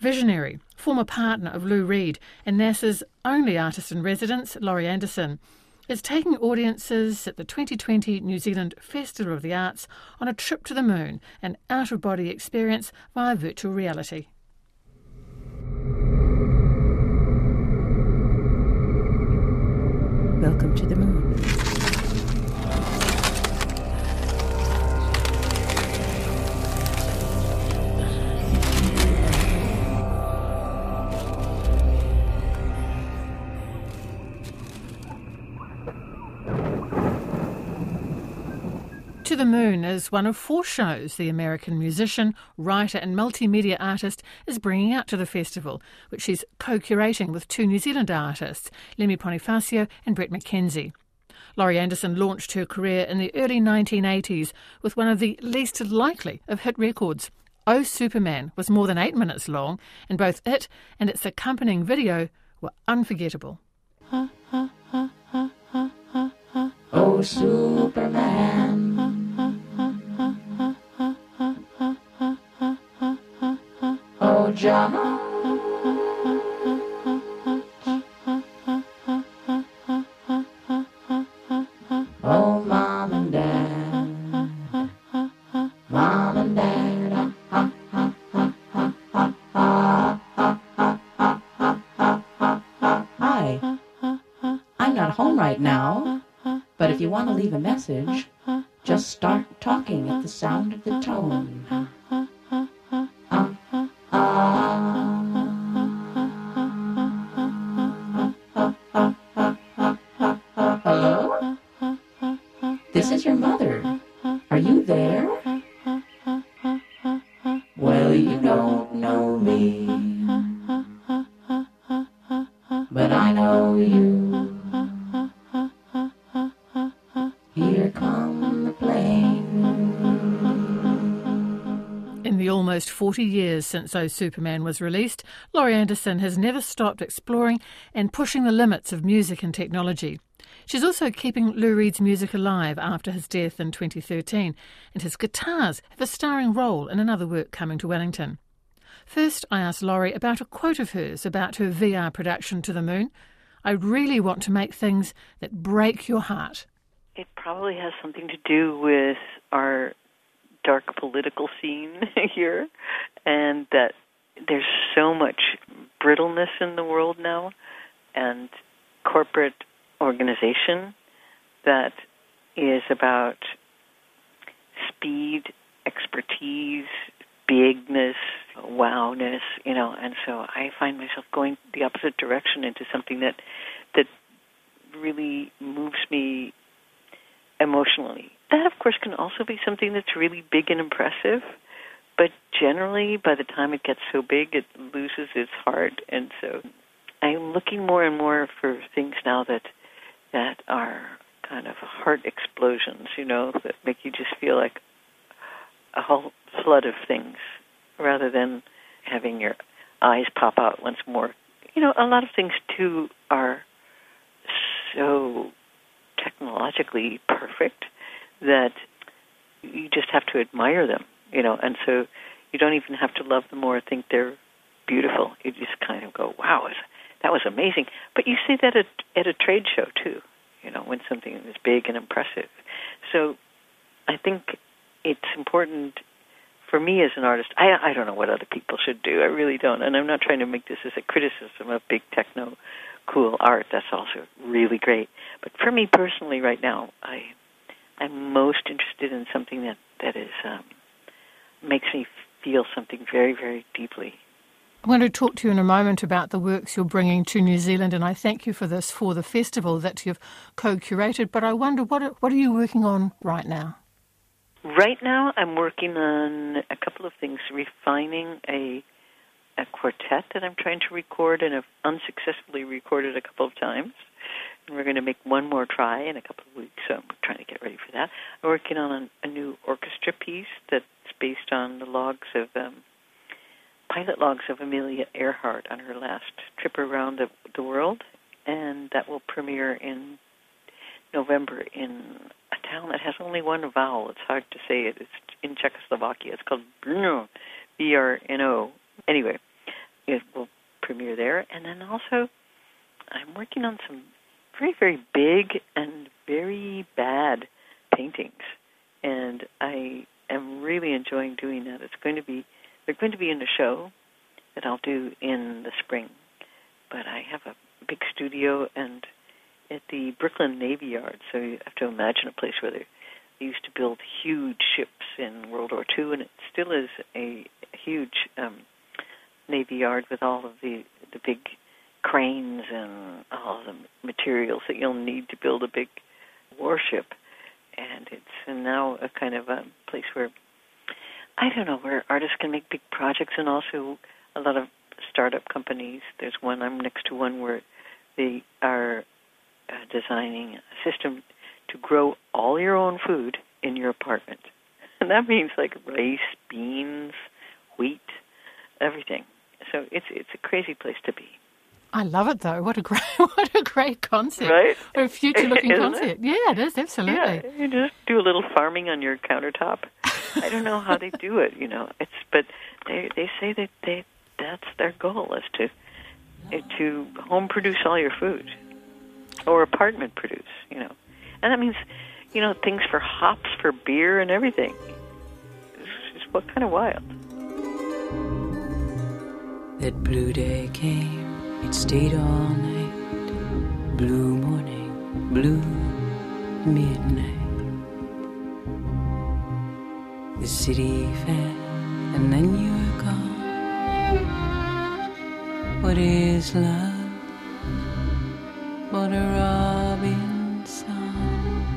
Visionary, former partner of Lou Reed and NASA's only artist-in-residence, Laurie Anderson, is taking audiences at the 2020 New Zealand Festival of the Arts on a trip to the moon, an out-of-body experience via virtual reality. Welcome to the moon. To the Moon is one of 4 shows the American musician, writer and multimedia artist is bringing out to the festival, which she's co-curating with 2 New Zealand artists, Lemmy Bonifacio and Brett McKenzie. Laurie Anderson launched her career in the early 1980s with one of the least likely of hit records. Oh Superman was more than 8 minutes long, and both it and its accompanying video were unforgettable. Oh Superman, oh John, oh Mom and Dad, Mom and Dad, Hi, I'm not home right now. But if you want to leave a message, just start talking at the sound of the tone. Hello? This is your mother. Are you there? Well, you don't know me, but I know you. Here come the plane. In the almost 40 years since Oh Superman was released, Laurie Anderson has never stopped exploring and pushing the limits of music and technology. She's also keeping Lou Reed's music alive after his death in 2013, and his guitars have a starring role in another work coming to Wellington. First, I asked Laurie about a quote of hers about her VR production To the Moon. I really want to make things that break your heart. It probably has something to do with our dark political scene here, and that there's so much brittleness in the world now, and corporate organization that is about speed, expertise, bigness, wowness, and so I find myself going the opposite direction into something that really moves me emotionally. That, of course, can also be something that's really big and impressive, but generally, by the time it gets so big, it loses its heart, and so I'm looking more and more for things now that are kind of heart explosions, that make you just feel like a whole flood of things, rather than having your eyes pop out once more. A lot of things, too, are so technologically perfect that you just have to admire them, and so you don't even have to love them or think they're beautiful. You just kind of go, wow, that was amazing. But you see that at a trade show, too, when something is big and impressive. So I think it's important for me as an artist. I don't know what other people should do. I really don't. And I'm not trying to make this as a criticism of big techno cool art. That's also really great. But for me personally right now, I'm most interested in something that is makes me feel something very, very deeply. I'm going to talk to you in a moment about the works you're bringing to New Zealand, and I thank you for this, for the festival that you've co-curated. But I wonder, what are you working on right now? Right now, I'm working on a couple of things, refining a quartet that I'm trying to record and have unsuccessfully recorded a couple of times. And we're going to make one more try in a couple of weeks, so I'm trying to get ready for that. I'm working on a new orchestra piece that's based on the pilot logs of Amelia Earhart on her last trip around the world, and that will premiere in November in a town that has only one vowel. It's hard to say it. It's in Czechoslovakia. It's called Brno, B-R-N-O. Anyway, it will premiere there. And then also, I'm working on some very, very big and very bad paintings, and I am really enjoying doing that. They're going to be in a show that I'll do in the spring, but I have a big studio and at the Brooklyn Navy Yard, so you have to imagine a place where they used to build huge ships in World War II, and it still is a huge Navy Yard with all of the big cranes and all of the materials that you'll need to build a big warship. And it's now a kind of a place where, I don't know, where artists can make big projects, and also a lot of startup companies. There's one, I'm next to one where they are designing a system to grow all your own food in your apartment. And that means like rice, beans, wheat, everything. So it's a crazy place to be. I love it though. What a great concept. Right? What a future-looking Isn't concept. it? Yeah, it is, absolutely. Yeah, you just do a little farming on your countertop. I don't know how they do it, but they say that that's their goal, is to home produce all your food, or apartment produce, and that means, things for hops, for beer, and everything. It's what kind of wild. That blue day came, it stayed all night. Blue morning, blue midnight. The city fell, and then you were gone. What is love but a robin's song?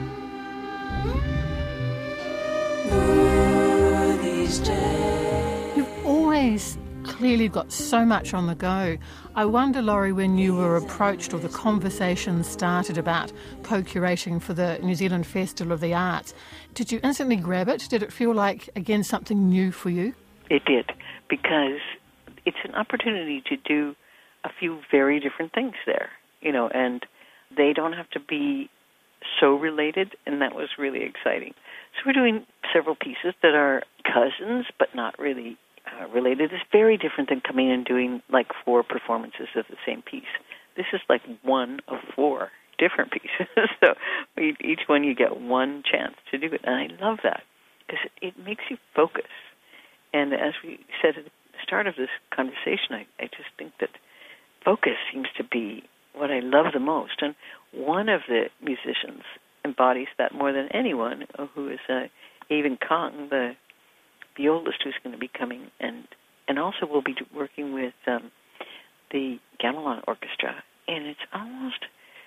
Ooh, these days. You've always clearly got so much on the go. I wonder, Laurie, when you were approached or the conversation started about co-curating for the New Zealand Festival of the Arts, did you instantly grab it? Did it feel like, again, something new for you? It did, because it's an opportunity to do a few very different things there, and they don't have to be so related, and that was really exciting. So we're doing several pieces that are cousins, but not really related. It's very different than coming and doing like 4 performances of the same piece. This is like one of 4 different pieces. So each one you get one chance to do it, and I love that because it makes you focus. And as we said at the start of this conversation, I just think that focus seems to be what I love the most. And one of the musicians embodies that more than anyone, who is Avon Kong, the violist who's going to be coming, and also we'll be working with the Gamelan Orchestra. And it's almost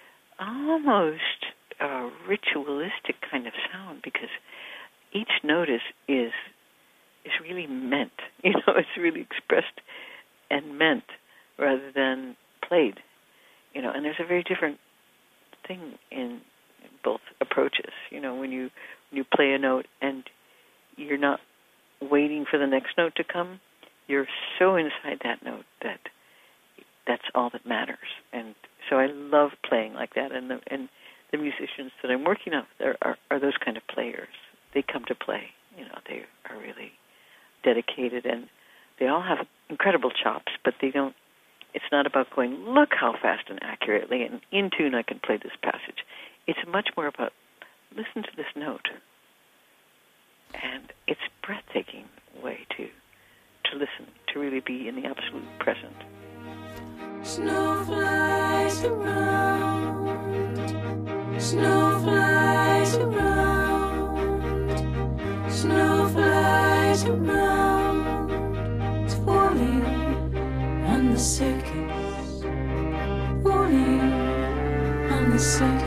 a ritualistic kind of sound, because each note is really meant. It's really expressed and meant rather than played. And there's a very different thing in both approaches. When you play a note and you're not waiting for the next note to come, you're so inside that note that that's all that matters. And so I love playing like that. And the musicians that I'm working with are those kind of players. They come to play. They are really dedicated, and they all have incredible chops, but they don't. It's not about going, look how fast and accurately and in tune I can play this passage. It's much more about, listen to this note. And it's a breathtaking way to listen, to really be in the absolute present. Snow flies around, snow flies around, snow flies around. It's falling on the circus, falling on the circus.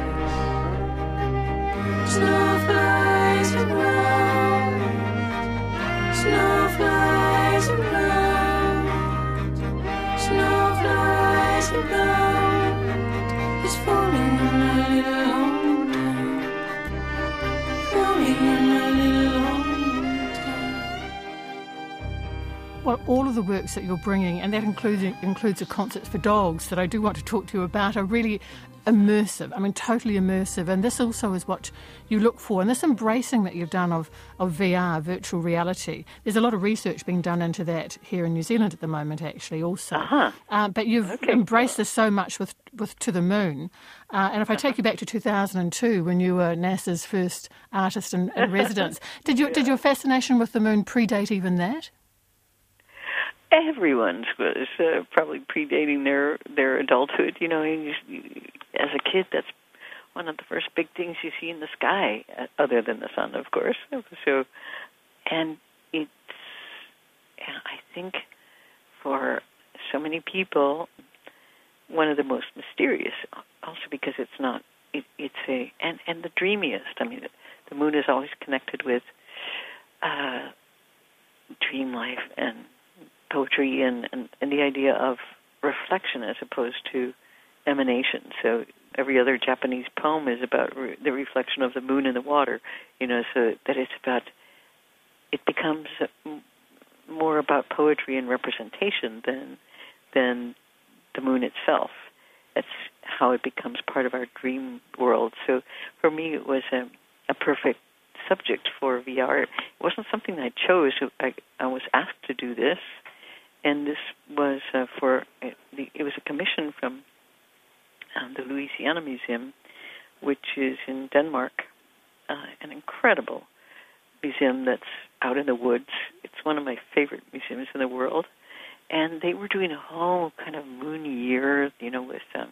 Snow flies around, snow flies around, snow flies around. It's falling in my little hometown, falling in my little hometown. Well, all of the works that you're bringing, and that includes a Concerts for Dogs that I do want to talk to you about, are really immersive. I mean, totally immersive. And this also is what you look for. And this embracing that you've done of VR, virtual reality, there's a lot of research being done into that here in New Zealand at the moment, actually, also. But you've embraced this so much with To the Moon. And if I take you back to 2002, when you were NASA's first artist in residence, did your fascination with the moon predate even that? Everyone's was probably predating their adulthood. You know, as a kid, that's one of the first big things you see in the sky, other than the sun, of course. So, and it's, I think, for so many people, one of the most mysterious. Also because it's not, it's and the dreamiest. I mean, the moon is always connected with dream life and poetry and the idea of reflection as opposed to emanation. So every other Japanese poem is about the reflection of the moon in the water, you know, so that it becomes more about poetry and representation than the moon itself. That's how it becomes part of our dream world. So for me, it was a perfect subject for VR. It wasn't something I chose. I was asked to do this. And this was it was a commission from the Louisiana Museum, which is in Denmark, an incredible museum that's out in the woods. It's one of my favorite museums in the world. And they were doing a whole kind of moon year, you know, with they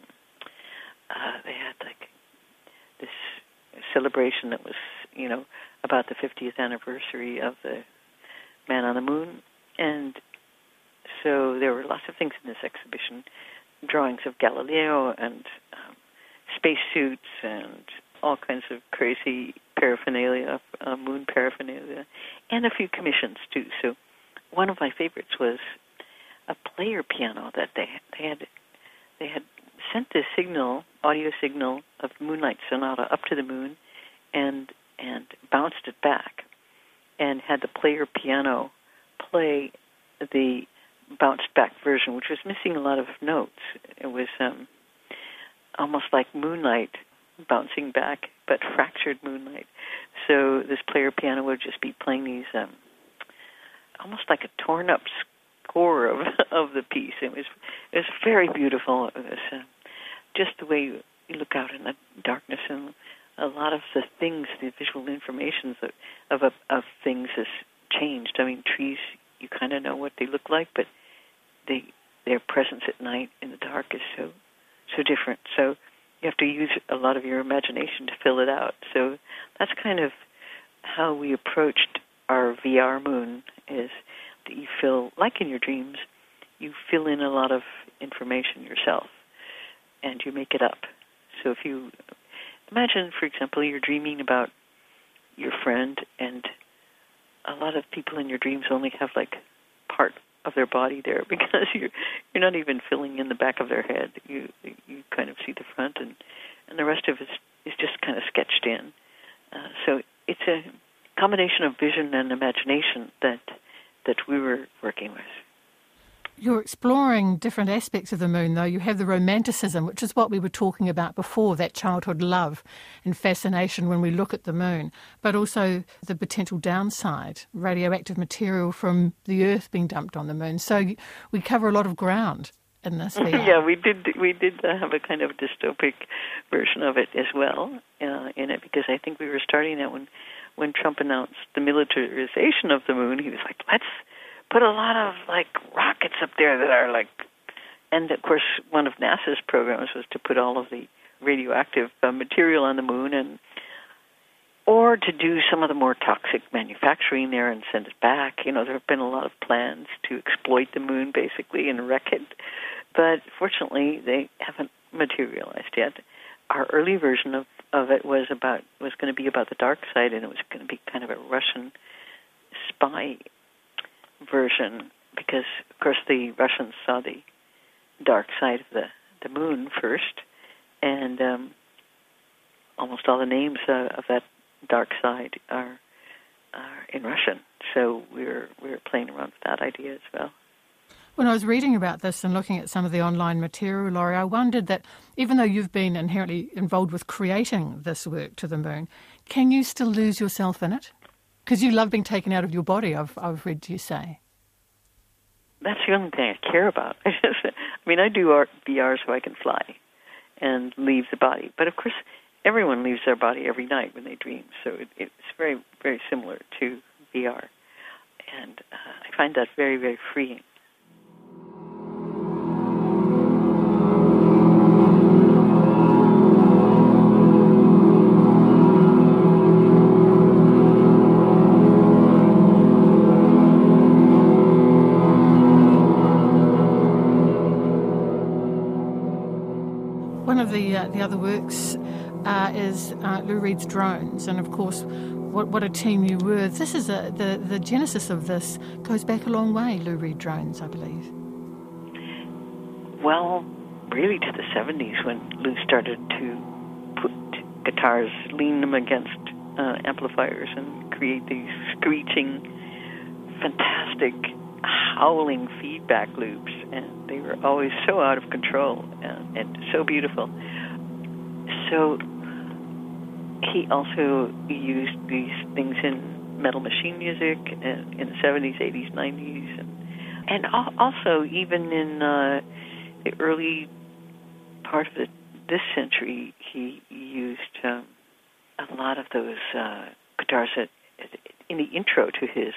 had like this celebration that was, you know, about the 50th anniversary of the Man on the Moon. And so there were lots of things in this exhibition, drawings of Galileo and spacesuits and all kinds of crazy paraphernalia, moon paraphernalia, and a few commissions too. So one of my favorites was a player piano that they had sent this audio signal of Moonlight Sonata up to the moon and bounced it back and had the player piano play the bounced back version, which was missing a lot of notes. It was almost like moonlight bouncing back, but fractured moonlight. So this player piano would just be playing these almost like a torn up score of the piece. It was very beautiful. It was just the way you look out in the darkness, and a lot of the things, the visual information of things has changed. I mean, trees, you kind of know what they look like, but their presence at night in the dark is so different. So you have to use a lot of your imagination to fill it out. So that's kind of how we approached our VR moon, is that you feel, like in your dreams, you fill in a lot of information yourself, and you make it up. So if you imagine, for example, you're dreaming about your friend, and a lot of people in your dreams only have like part of their body there, because you're not even filling in the back of their head. You kind of see the front, and the rest of it is just kind of sketched in. So it's a combination of vision and imagination that we were working with. You're exploring different aspects of the moon, though. You have the romanticism, which is what we were talking about before, that childhood love and fascination when we look at the moon, but also the potential downside, radioactive material from the Earth being dumped on the moon. So we cover a lot of ground in this VR. Yeah, we did have a kind of dystopic version of it as well in it, because I think we were starting that when Trump announced the militarization of the moon. He was like, let's put a lot of like rockets up there that are like, and of course one of NASA's programs was to put all of the radioactive material on the moon, or to do some of the more toxic manufacturing there and send it back. You know, there have been a lot of plans to exploit the moon basically and wreck it, but fortunately they haven't materialized yet. Our early version of it was going to be about the dark side, and it was going to be kind of a Russian spy version, because of course the Russians saw the dark side of the moon first, and almost all the names of that dark side are in Russian. So we're playing around with that idea as well. When I was reading about this and looking at some of the online material, Laurie, I wondered that even though you've been inherently involved with creating this work to the moon, can you still lose yourself in it? Because you love being taken out of your body, I've read you say. That's the only thing I care about. I do VR so I can fly and leave the body. But of course, everyone leaves their body every night when they dream, so it's very, very similar to VR. And I find that very, very freeing. One of the other works is Lou Reed's Drones, and of course, what a team you were. This is the genesis of this goes back a long way, Lou Reed Drones, I believe. Well, really to the 70s when Lou started to put guitars, lean them against amplifiers and create these screeching, fantastic, howling feedback loops, and they were always so out of control and so beautiful. So he also used these things in Metal Machine music in the 70s, 80s, 90s, and also even in the early part of this century, he used a lot of those guitars in the intro to his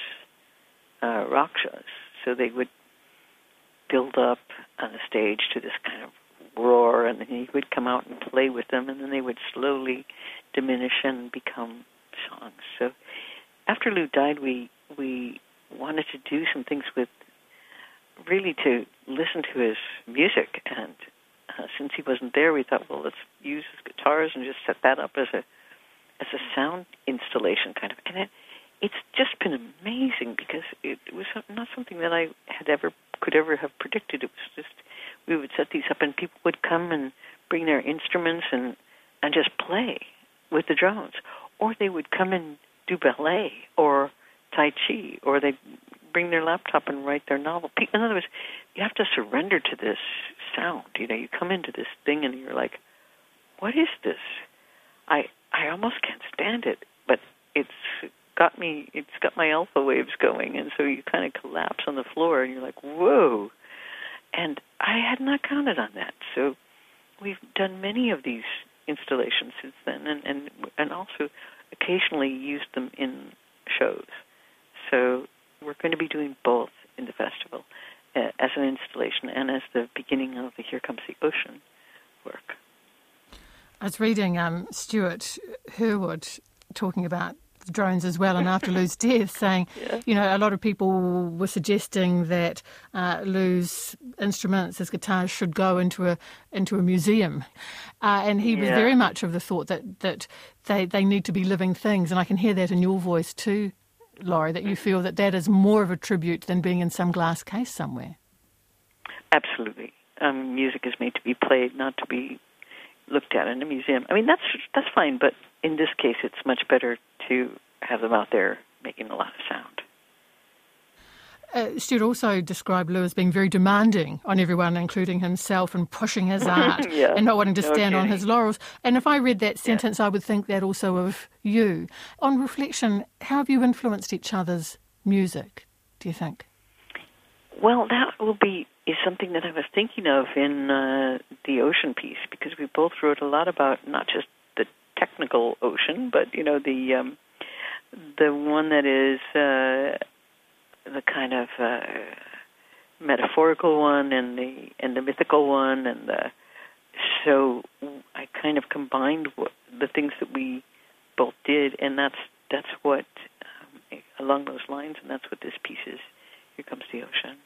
rock shows. So they would build up on the stage to this kind of roar, and then he would come out and play with them, and then they would slowly diminish and become songs. So after Lou died, we wanted to do some things with, really to listen to his music, and since he wasn't there, we thought, well, let's use his guitars and just set that up as a sound installation kind of, and it's just been amazing because it was not something that I could ever have predicted. It was just, we would set these up and people would come and bring their instruments and just play with the drones. Or they would come and do ballet or Tai Chi, or they'd bring their laptop and write their novel. In other words, you have to surrender to this sound. You come into this thing and you're like, what is this? I almost can't stand it, but it's got my alpha waves going, and so you kind of collapse on the floor, and you're like, whoa. And I had not counted on that. So we've done many of these installations since then, and also occasionally used them in shows. So we're going to be doing both in the festival, as an installation and as the beginning of the Here Comes the Ocean work. I was reading Stuart Herwood talking about the drones as well, and after Lou's death, saying, a lot of people were suggesting that Lou's instruments, his guitars, should go into a museum, and he was very much of the thought that they need to be living things, and I can hear that in your voice too, Laurie, that you feel that is more of a tribute than being in some glass case somewhere. Absolutely, music is made to be played, not to be looked at in a museum. I mean, that's fine, but in this case, it's much better to have them out there making a lot of sound. Stuart also described Lou as being very demanding on everyone, including himself, and pushing his art and not wanting to stand on his laurels. And if I read that sentence, I would think that also of you. On reflection, how have you influenced each other's music, do you think? Well, that is something that I was thinking of in the ocean piece, because we both wrote a lot about not just the technical ocean, but the one that is the kind of metaphorical one and the mythical one, and so I kind of combined the things that we both did, and that's what along those lines, and that's what this piece is. Here Comes the Ocean.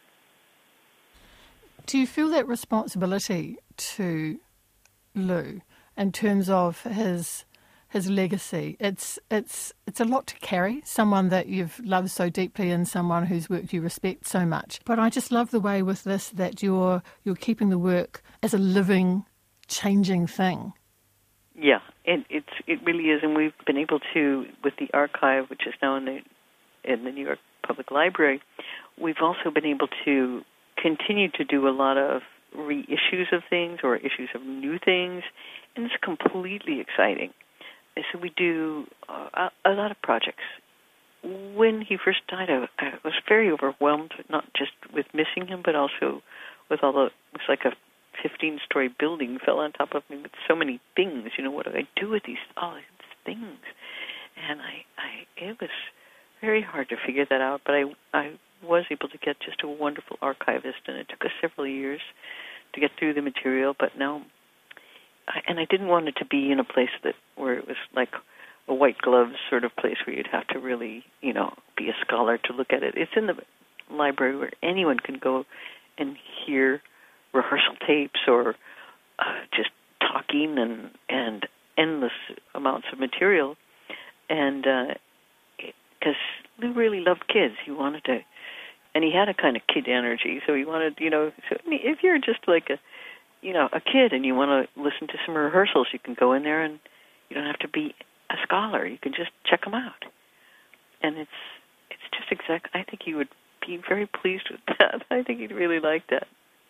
Do you feel that responsibility to Lou in terms of his legacy? It's a lot to carry, someone that you've loved so deeply and someone whose work you respect so much. But I just love the way with this that you're keeping the work as a living, changing thing. Yeah, it really is, and we've been able to, with the archive, which is now in the New York Public Library, we've also been able to continue to do a lot of reissues of things or issues of new things, and it's completely exciting. So we do a lot of projects. When he first died, I was very overwhelmed, not just with missing him, but also with all the, it was like a 15-story building fell on top of me with so many things. You know, what do I do with all these things? And it was very hard to figure that out, but I was able to get just a wonderful archivist, and it took us several years to get through the material, but now, and I didn't want it to be in a place where it was like a white glove sort of place where you'd have to really, you know, be a scholar to look at it. It's in the library where anyone can go and hear rehearsal tapes or just talking and endless amounts of material. And because Lou really loved kids, he wanted to, and he had a kind of kid energy, so he wanted, you know, so I mean, if you're just like a kid and you want to listen to some rehearsals, you can go in there and you don't have to be a scholar. You can just check them out. And it's just I think he would be very pleased with that. I think he'd really like that.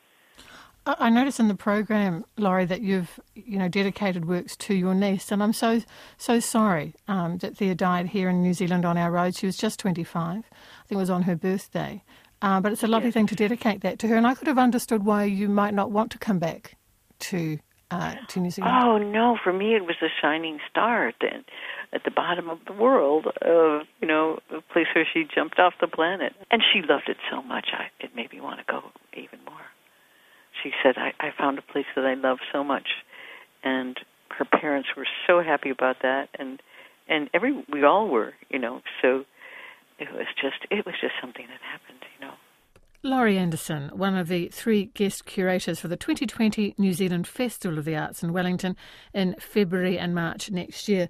I noticed in the program, Laurie, that you've dedicated works to your niece, and I'm so sorry that Thea died here in New Zealand on our road. She was just 25. I think it was on her birthday. But it's a lovely thing to dedicate that to her, and I could have understood why you might not want to come back to New Zealand. Oh no, for me it was a shining star at the bottom of the world, of a place where she jumped off the planet, and she loved it so much. It made me want to go even more. She said, I found a place that I love so much, and her parents were so happy about that, and we all were, so it was just something that happened, Laurie Anderson, one of the 3 guest curators for the 2020 New Zealand Festival of the Arts in Wellington in February and March next year.